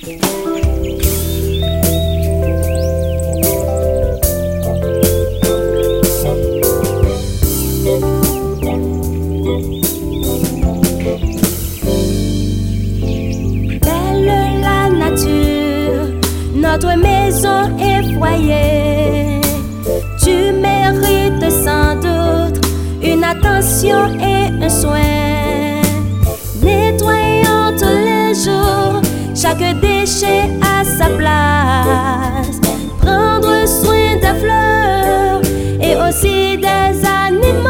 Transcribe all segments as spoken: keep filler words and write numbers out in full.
Notre maison est foyer. Tu mérites sans doute une attention et un soin. Nettoyons tous les jours chaque déchet à sa place. Prendre soin des fleurs et aussi des animaux.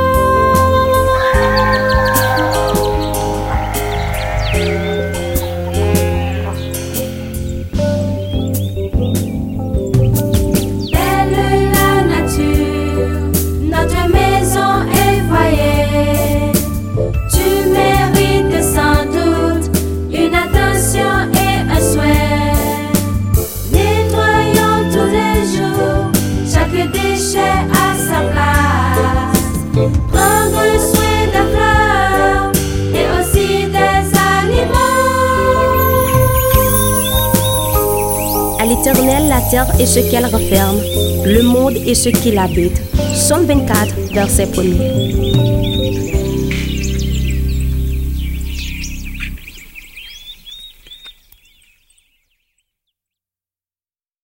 À l'Éternel la terre et ce qu'elle renferme, le monde et ce qui l'habite. Psaume vingt-quatre, verset premier.